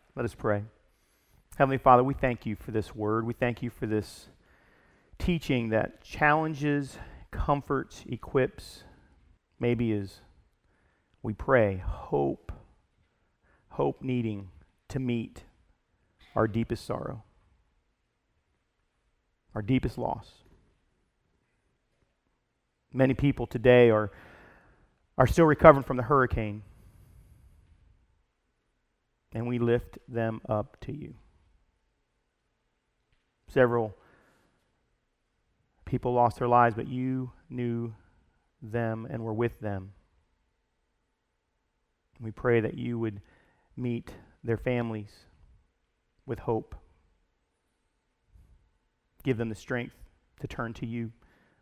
Let us pray. Heavenly Father, we thank you for this word. We thank you for this teaching that challenges, comforts, equips, maybe is, we pray, hope needing to meet our deepest sorrow, our deepest loss. Many people today are still recovering from the hurricane, and we lift them up to you. Several people lost their lives, but you knew them and were with them. We pray that you would meet their families with hope. Give them the strength to turn to you,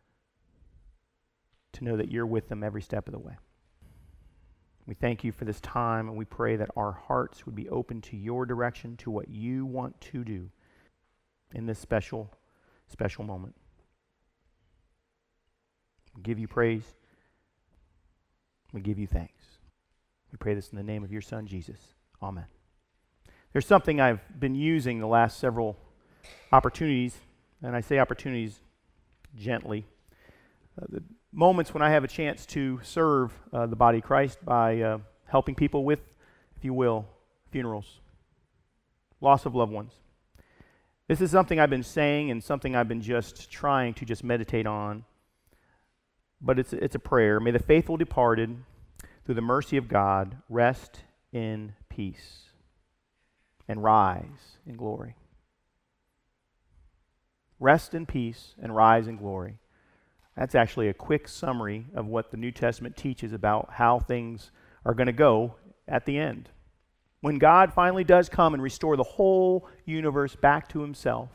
to know that you're with them every step of the way. We thank you for this time, and we pray that our hearts would be open to your direction, to what you want to do in this special moment. We give you praise. We give you thanks. We pray this in the name of your Son, Jesus. Amen. There's something I've been using the last several opportunities, and I say opportunities gently. The moments when I have a chance to serve the body of Christ by helping people with, if you will, funerals, loss of loved ones. This is something I've been saying and something I've been just trying to just meditate on. But it's a prayer. May the faithful departed, through the mercy of God, rest in peace and rise in glory. Rest in peace and rise in glory. That's actually a quick summary of what the New Testament teaches about how things are going to go at the end. When God finally does come and restore the whole universe back to himself,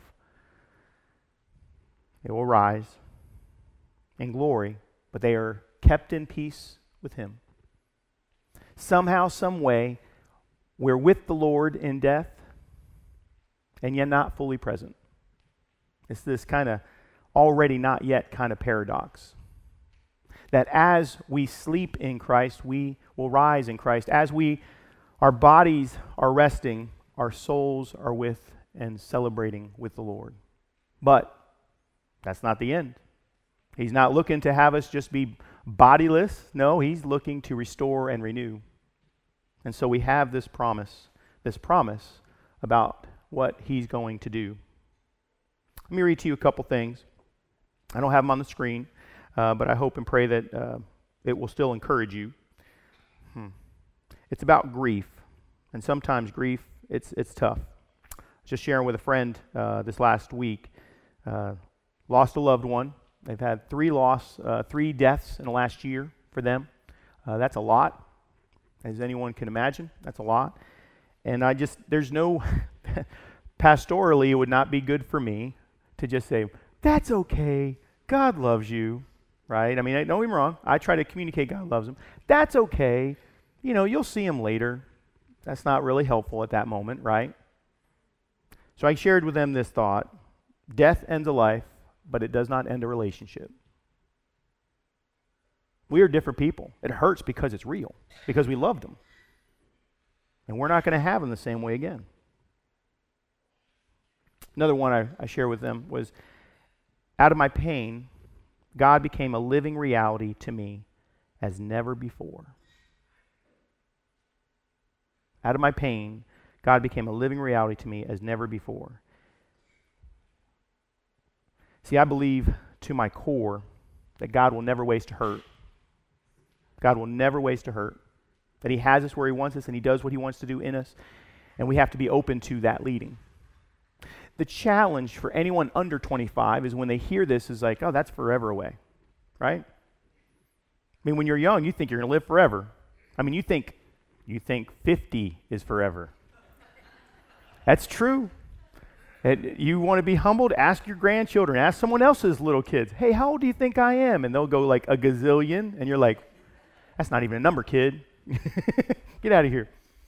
it will rise in glory, but they are kept in peace with him. Somehow, some way, we're with the Lord in death, and yet not fully present. It's this kind of already not yet kind of paradox. That as we sleep in Christ, we will rise in Christ. As our bodies are resting, our souls are with and celebrating with the Lord. But that's not the end. He's not looking to have us just be bodiless. No, he's looking to restore and renew. And so we have this promise about what he's going to do. Let me read to you a couple things. I don't have them on the screen, but I hope and pray that it will still encourage you. It's about grief, and sometimes grief, it's tough. Just sharing with a friend this last week, lost a loved one. They've had 3 deaths in the last year for them. That's a lot, as anyone can imagine. That's a lot. And there's no, pastorally, it would not be good for me to just say, that's okay, God loves you, right? I mean, don't get me wrong. I try to communicate God loves him. That's okay. You'll see him later. That's not really helpful at that moment, right? So I shared with them this thought. Death ends a life, but it does not end a relationship. We are different people. It hurts because it's real, because we loved them. And we're not going to have them the same way again. Another one I shared with them was, out of my pain, God became a living reality to me as never before. Out of my pain, God became a living reality to me as never before. See, I believe to my core that God will never waste a hurt. God will never waste a hurt. That he has us where he wants us and he does what he wants to do in us. And we have to be open to that leading. The challenge for anyone under 25 is when they hear this is like, oh, that's forever away, right? I mean, when you're young, you think you're going to live forever. I mean, you think 50 is forever. That's true. You want to be humbled? Ask your grandchildren. Ask someone else's little kids. Hey, how old do you think I am? And they'll go like a gazillion. And you're like, that's not even a number, kid. Get out of here.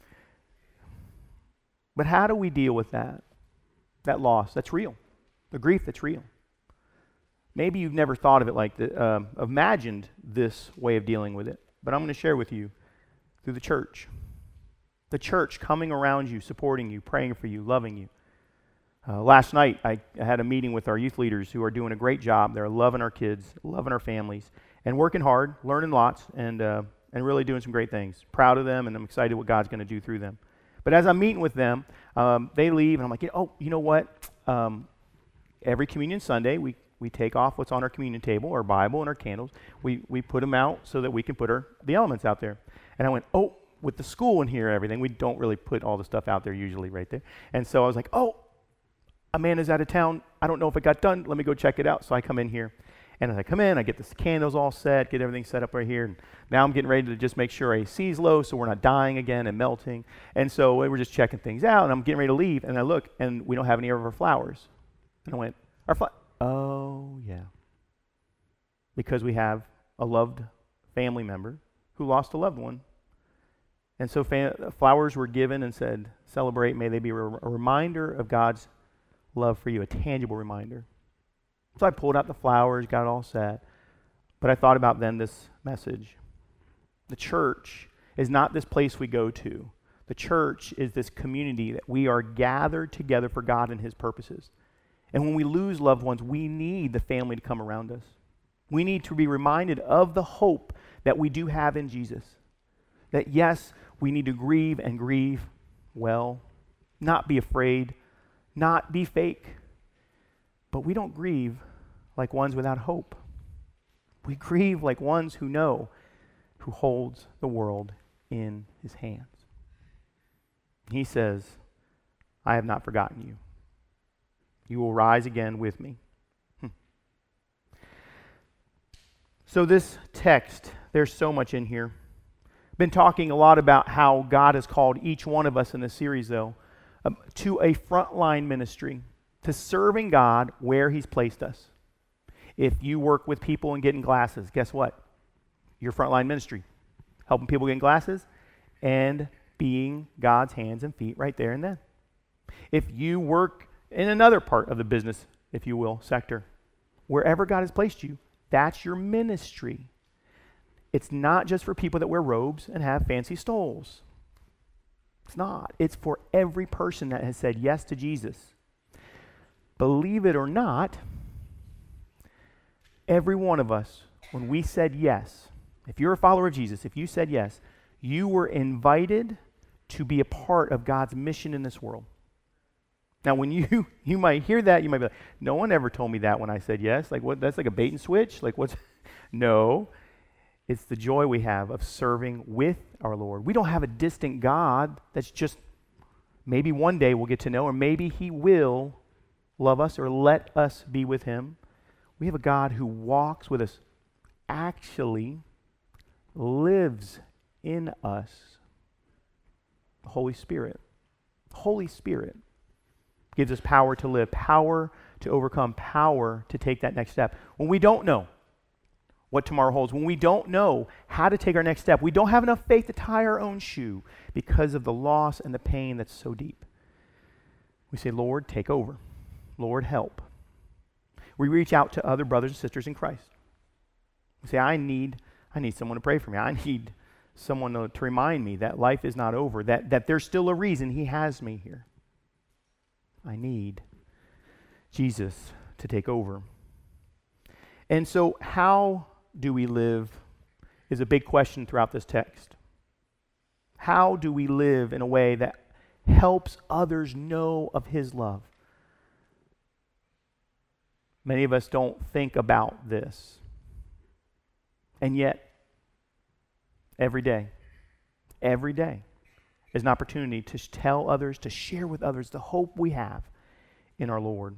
But how do we deal with that? That loss, that's real. The grief that's real. Maybe you've never thought of it like that, imagined this way of dealing with it. But I'm going to share with you through the church The church coming around you, supporting you, praying for you, loving you. Last night, I had a meeting with our youth leaders who are doing a great job. They're loving our kids, loving our families, and working hard, learning lots, and really doing some great things. Proud of them, and I'm excited what God's going to do through them. But as I'm meeting with them, they leave, and I'm like, you know what? Every Communion Sunday, we take off what's on our communion table, our Bible and our candles. We put them out so that we can put the elements out there. And I went, with the school in here and everything, we don't really put all the stuff out there usually right there. And so I was like, Amanda's out of town. I don't know if it got done. Let me go check it out. So I come in here. And as I come in, I get the candles all set, get everything set up right here. And now I'm getting ready to just make sure AC is low so we're not dying again and melting. And so we're just checking things out. And I'm getting ready to leave. And I look, and we don't have any of our flowers. And I went, oh, yeah. Because we have a loved family member who lost a loved one. And so flowers were given and said, celebrate. May they be a reminder of God's love for you, a tangible reminder. So I pulled out the flowers, got it all set. But I thought about then this message. The church is not this place we go to. The church is this community that we are gathered together for God and His purposes. And when we lose loved ones, we need the family to come around us. We need to be reminded of the hope that we do have in Jesus. That yes, we need to grieve and grieve well, not be afraid, not be fake. But we don't grieve like ones without hope. We grieve like ones who know who holds the world in His hands. He says, I have not forgotten you. You will rise again with me. So this text, there's so much in here. Been talking a lot about how God has called each one of us in this series, though, to a frontline ministry, to serving God where He's placed us. If you work with people and getting glasses, guess what? Your frontline ministry, helping people get glasses and being God's hands and feet right there and then. If you work in another part of the business, if you will, sector, wherever God has placed you, that's your ministry. It's not just for people that wear robes and have fancy stoles. It's not. It's for every person that has said yes to Jesus. Believe it or not, every one of us, when we said yes, if you're a follower of Jesus, if you said yes, you were invited to be a part of God's mission in this world. Now, when you might hear that, you might be like, no one ever told me that when I said yes. Like, what? That's like a bait and switch? Like, what's? No. It's the joy we have of serving with our Lord. We don't have a distant God that's just maybe one day we'll get to know, or maybe He will love us or let us be with Him. We have a God who walks with us, actually lives in us. The Holy Spirit. The Holy Spirit gives us power to live, power to overcome, power to take that next step. When we don't know what tomorrow holds, when we don't know how to take our next step, we don't have enough faith to tie our own shoe because of the loss and the pain that's so deep. We say, Lord, take over. Lord, help. We reach out to other brothers and sisters in Christ. We say, I need someone to pray for me. I need someone to remind me that life is not over, that there's still a reason He has me here. I need Jesus to take over. And so how do we live is a big question throughout this text. How do we live in a way that helps others know of His love? Many of us don't think about this. And yet, every day is an opportunity to tell others, to share with others the hope we have in our Lord.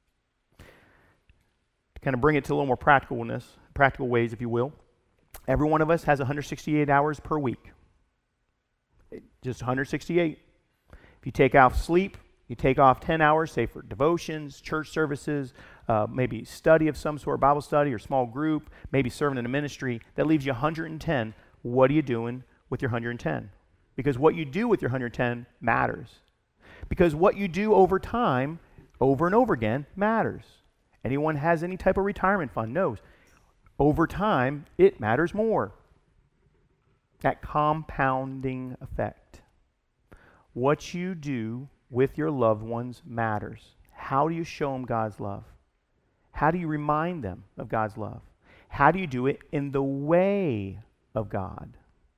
To kind of bring it to a little more practical ways, if you will. Every one of us has 168 hours per week. Just 168. If you take off sleep, you take off 10 hours, say for devotions, church services, maybe study of some sort, Bible study or small group, maybe serving in a ministry, that leaves you 110. What are you doing with your 110? Because what you do with your 110 matters. Because what you do over time, over and over again, matters. Anyone has any type of retirement fund knows. Over time, it matters more. That compounding effect. What you do with your loved ones matters. How do you show them God's love? How do you remind them of God's love? How do you do it in the way of God?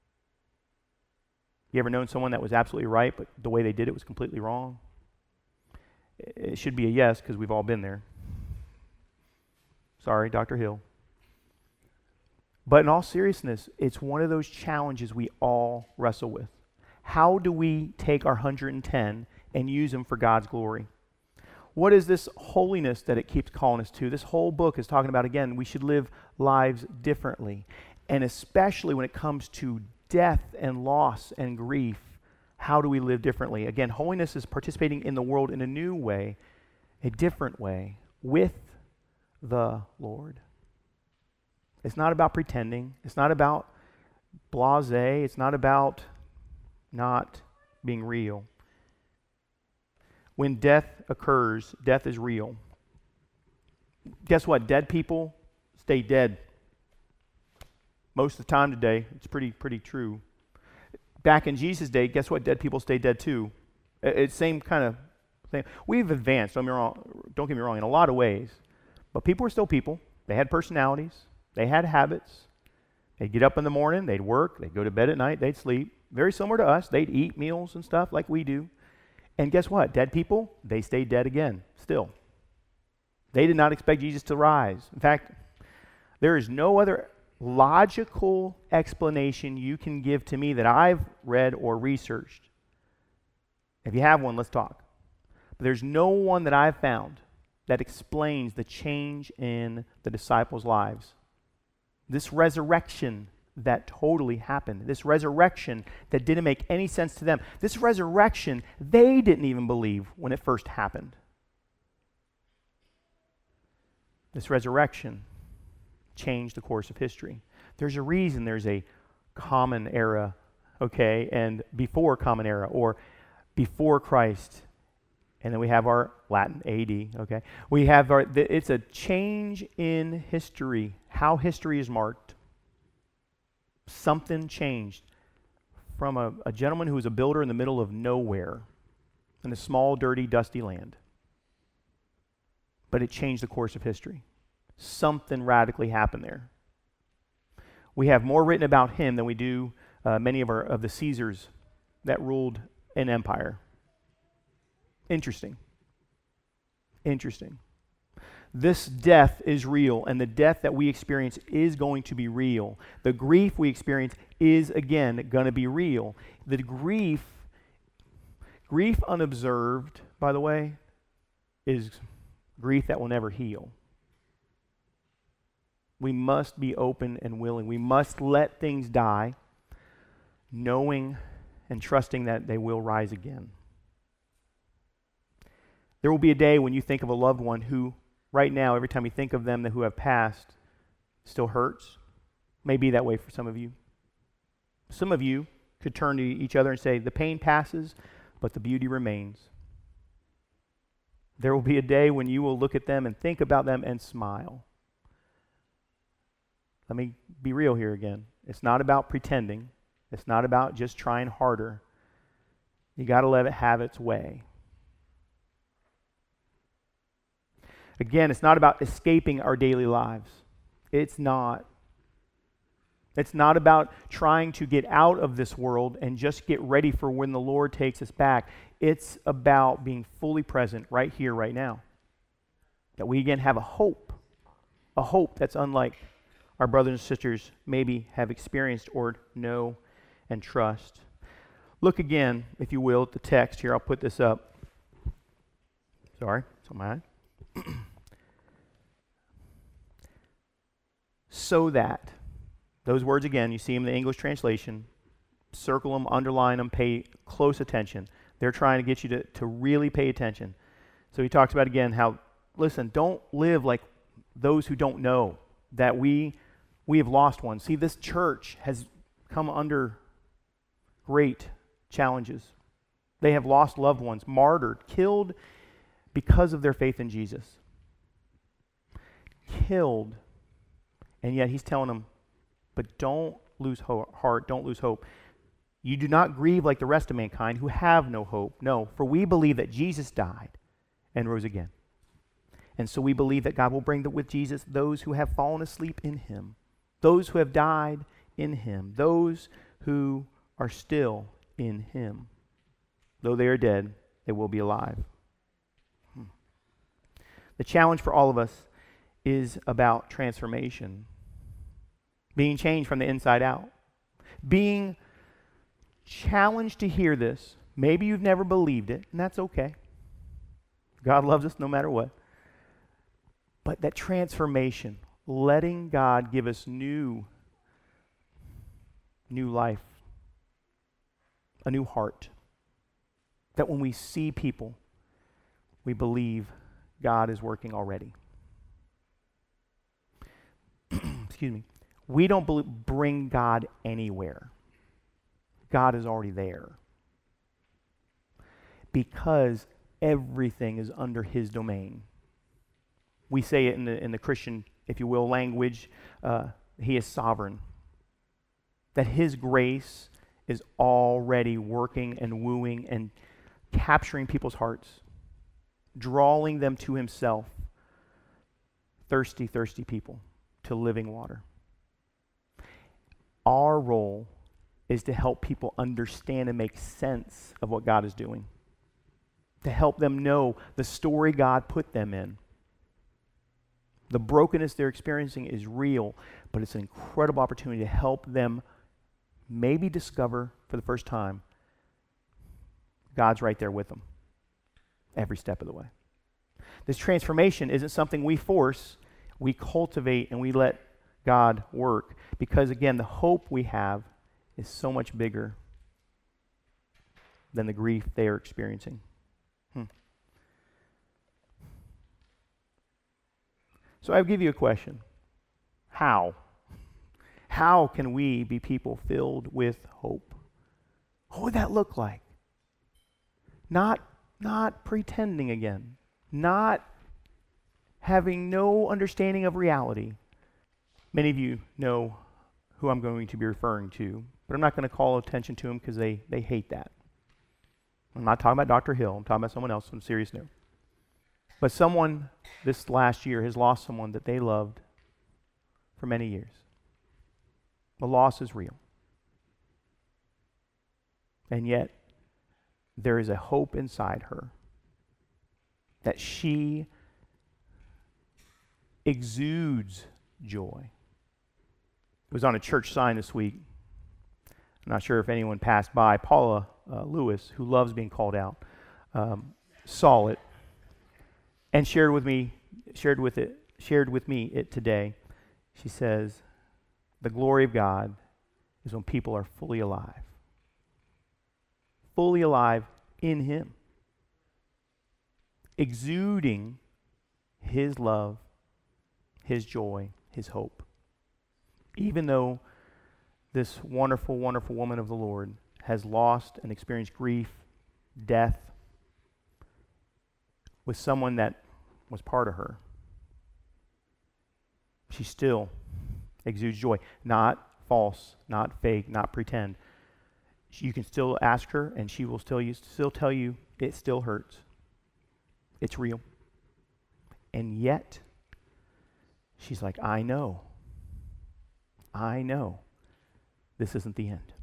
You ever known someone that was absolutely right, but the way they did it was completely wrong? It should be a yes, because we've all been there. Sorry, Dr. Hill. But in all seriousness, it's one of those challenges we all wrestle with. How do we take our 110 and use them for God's glory? What is this holiness that it keeps calling us to? This whole book is talking about, again, we should live lives differently. And especially when it comes to death and loss and grief, how do we live differently? Again, holiness is participating in the world in a new way, a different way, with the Lord. It's not about pretending. It's not about blasé. It's not about not being real. When death occurs, death is real. Guess what? Dead people stay dead. Most of the time today, it's pretty true. Back in Jesus' day, guess what? Dead people stay dead too. It's same kind of thing. We've advanced, don't get me wrong, in a lot of ways. But people were still people. They had personalities. They had habits. They'd get up in the morning, they'd work, they'd go to bed at night, they'd sleep. Very similar to us. They'd eat meals and stuff like we do. And guess what? Dead people, they stayed dead again, still. They did not expect Jesus to rise. In fact, there is no other logical explanation you can give to me that I've read or researched. If you have one, let's talk. But there's no one that I've found that explains the change in the disciples' lives. This resurrection that totally happened. This resurrection that didn't make any sense to them. This resurrection they didn't even believe when it first happened. This resurrection changed the course of history. There's a reason there's a common era, okay, and before common era, or before Christ, and then we have our Latin AD, okay? We have it's a change in history, how history is marked. Something changed from a gentleman who was a builder in the middle of nowhere in a small, dirty, dusty land. But it changed the course of history. Something radically happened there. We have more written about him than we do many of the Caesars that ruled an empire. Interesting. This death is real, and the death that we experience is going to be real. The grief we experience is, again, going to be real. The grief unobserved, by the way, is grief that will never heal. We must be open and willing. We must let things die, knowing and trusting that they will rise again. There will be a day when you think of a loved one who, right now, every time you think of them who have passed, still hurts. May be that way for some of you. Some of you could turn to each other and say, the pain passes, but the beauty remains. There will be a day when you will look at them and think about them and smile. Let me be real here again. It's not about pretending. It's not about just trying harder. You got to let it have its way. Again, it's not about escaping our daily lives. It's not. It's not about trying to get out of this world and just get ready for when the Lord takes us back. It's about being fully present right here, right now. That we again have a hope that's unlike our brothers and sisters maybe have experienced or know and trust. Look again, if you will, at the text here. I'll put this up. Sorry, it's on my eye. So that, those words again, you see them in the English translation, circle them, underline them, pay close attention. They're trying to get you to really pay attention. So he talks about again how, listen, don't live like those who don't know that we have lost one. See, this church has come under great challenges. They have lost loved ones, martyred, killed because of their faith in Jesus. Killed. And yet he's telling them, but don't lose heart, don't lose hope. You do not grieve like the rest of mankind who have no hope. No, for we believe that Jesus died and rose again. And so we believe that God will bring with Jesus those who have fallen asleep in him, those who have died in him, those who are still in him. Though they are dead, they will be alive. The challenge for all of us is about transformation, being changed from the inside out, being challenged to hear this. Maybe you've never believed it, and that's okay. God loves us no matter what. But that transformation, letting God give us new life, a new heart, that when we see people, we believe God is working already. Excuse me. We don't bring God anywhere. God is already there. Because everything is under his domain. We say it in the Christian, if you will, language, he is sovereign. That his grace is already working and wooing and capturing people's hearts, drawing them to himself, thirsty, thirsty people, to living water. Our role is to help people understand and make sense of what God is doing, to help them know the story God put them in. The brokenness they're experiencing is real, but it's an incredible opportunity to help them maybe discover for the first time God's right there with them every step of the way. This transformation isn't something we force, we cultivate and we let God work, because again, the hope we have is so much bigger than the grief they are experiencing. So I give you a question. How? How can we be people filled with hope? What would that look like? Not pretending again. Not having no understanding of reality. Many of you know who I'm going to be referring to, but I'm not going to call attention to them because they hate that. I'm not talking about Dr. Hill. I'm talking about someone else on a serious note. But someone this last year has lost someone that they loved for many years. The loss is real. And yet, there is a hope inside her that she exudes joy. It was on a church sign this week. I'm not sure if anyone passed by. Paula Lewis, who loves being called out, saw it and shared with me it today. She says, the glory of God is when people are fully alive. Fully alive in him. Exuding his love, his joy, his hope. Even though this wonderful, wonderful woman of the Lord has lost and experienced grief, death, with someone that was part of her, she still exudes joy. Not false, not fake, not pretend. You can still ask her and she will still tell you it still hurts. It's real. And yet, she's like, I know this isn't the end.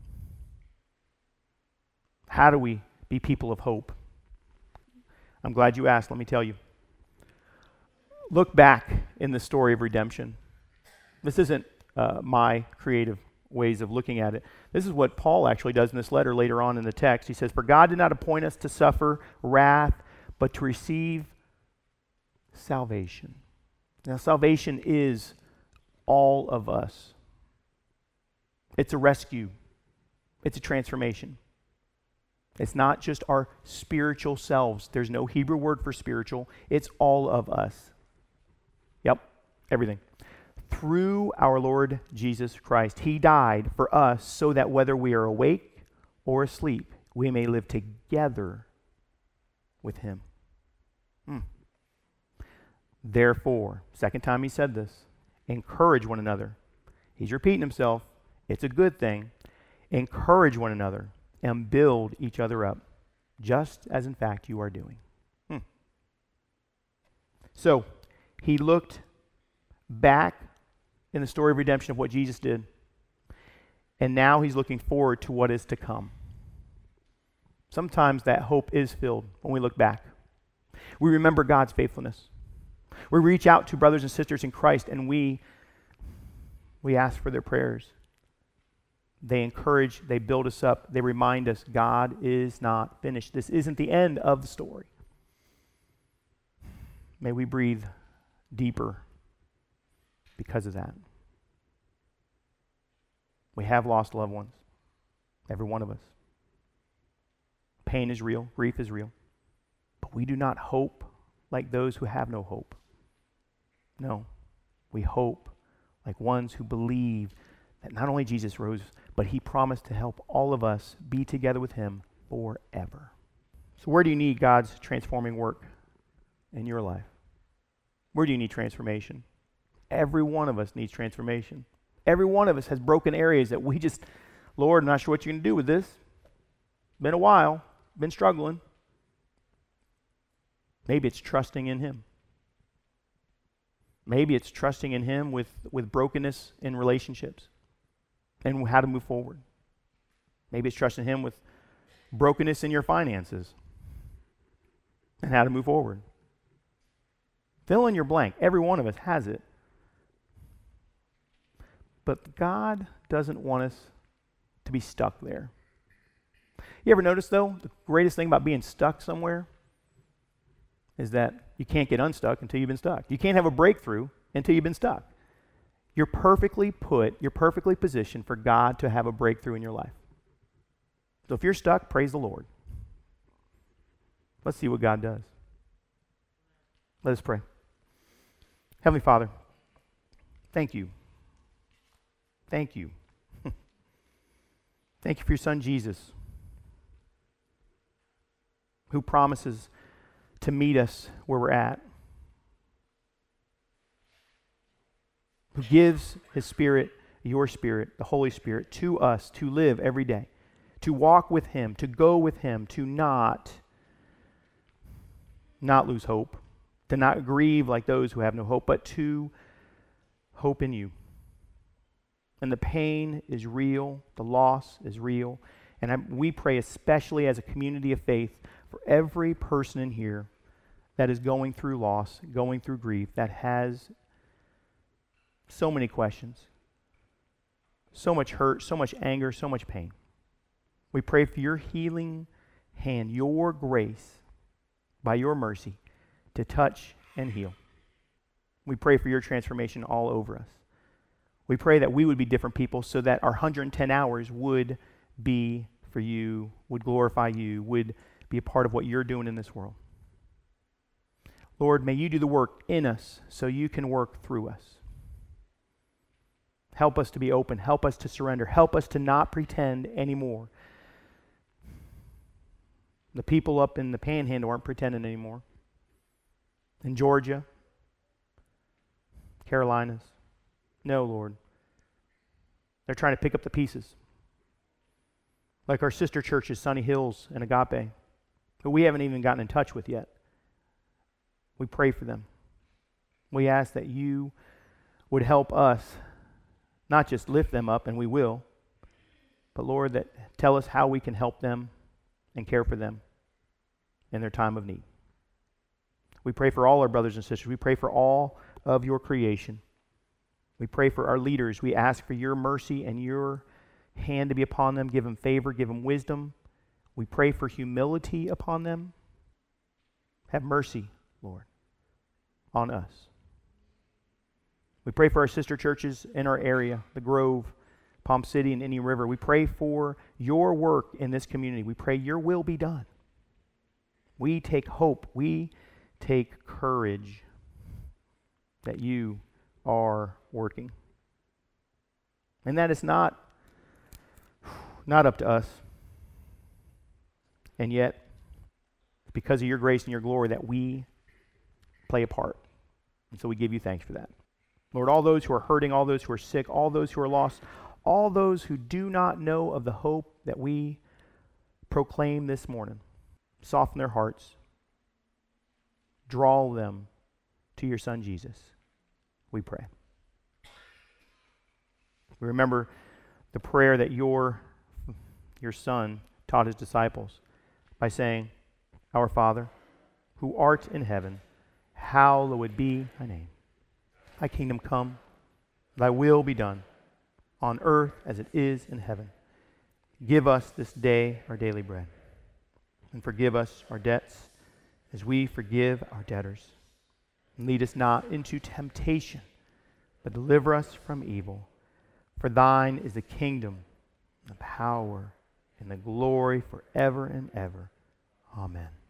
How do we be people of hope? I'm glad you asked. Let me tell you. Look back in the story of redemption. This isn't my creative ways of looking at it. This is what Paul actually does in this letter later on in the text. He says, for God did not appoint us to suffer wrath, but to receive salvation. Now, salvation is all of us. It's a rescue. It's a transformation. It's not just our spiritual selves. There's no Hebrew word for spiritual. It's all of us. Yep, everything. Through our Lord Jesus Christ. He died for us so that whether we are awake or asleep, we may live together with him. Therefore, second time he said this, encourage one another. He's repeating himself. It's a good thing. Encourage one another and build each other up, just as in fact you are doing. So, he looked back in the story of redemption of what Jesus did, and now he's looking forward to what is to come. Sometimes that hope is filled when we look back. We remember God's faithfulness. We reach out to brothers and sisters in Christ, and we ask for their prayers. They encourage, they build us up, they remind us God is not finished. This isn't the end of the story. May we breathe deeper because of that. We have lost loved ones, every one of us. Pain is real, grief is real, but we do not hope like those who have no hope. No, we hope like ones who believe that not only Jesus rose, but he promised to help all of us be together with him forever. So where do you need God's transforming work in your life? Where do you need transformation? Every one of us needs transformation. Every one of us has broken areas that we just, Lord, I'm not sure what you're going to do with this. Been a while, been struggling. Maybe it's trusting in him. Maybe it's trusting in him with brokenness in relationships and how to move forward. Maybe it's trusting him with brokenness in your finances and how to move forward. Fill in your blank. Every one of us has it. But God doesn't want us to be stuck there. You ever notice, though, the greatest thing about being stuck somewhere is that you can't get unstuck until you've been stuck. You can't have a breakthrough until you've been stuck. You're perfectly positioned for God to have a breakthrough in your life. So if you're stuck, praise the Lord. Let's see what God does. Let us pray. Heavenly Father, thank you. Thank you. Thank you for your Son, Jesus, who promises to meet us where we're at, who gives his Spirit, your Spirit, the Holy Spirit, to us to live every day, to walk with him, to go with him, to not lose hope, to not grieve like those who have no hope, but to hope in you. And the pain is real, the loss is real, and we pray especially as a community of faith for every person in here that is going through loss, going through grief, that has so many questions, so much hurt, so much anger, so much pain. We pray for your healing hand, your grace, by your mercy, to touch and heal. We pray for your transformation all over us. We pray that we would be different people so that our 110 hours would be for you, would glorify you, would be a part of what you're doing in this world. Lord, may you do the work in us so you can work through us. Help us to be open. Help us to surrender. Help us to not pretend anymore. The people up in the Panhandle aren't pretending anymore. In Georgia, Carolinas. No, Lord. They're trying to pick up the pieces. Like our sister churches, Sunny Hills and Agape, who we haven't even gotten in touch with yet. We pray for them. We ask that you would help us not just lift them up, and we will, but Lord, that tell us how we can help them and care for them in their time of need. We pray for all our brothers and sisters. We pray for all of your creation. We pray for our leaders. We ask for your mercy and your hand to be upon them. Give them favor, give them wisdom. We pray for humility upon them. Have mercy, Lord, on us. We pray for our sister churches in our area, the Grove, Palm City, and Indian River. We pray for your work in this community. We pray your will be done. We take hope. We take courage that you are working. And that is not up to us. And yet, it's because of your grace and your glory that we play a part. And so we give you thanks for that. Lord, all those who are hurting, all those who are sick, all those who are lost, all those who do not know of the hope that we proclaim this morning. Soften their hearts. Draw them to your Son, Jesus. We pray. We remember the prayer that your Son taught his disciples by saying, Our Father, who art in heaven, hallowed be thy name. Thy kingdom come, thy will be done, on earth as it is in heaven. Give us this day our daily bread, and forgive us our debts as we forgive our debtors. And lead us not into temptation, but deliver us from evil. For thine is the kingdom, the power, and the glory forever and ever. Amen.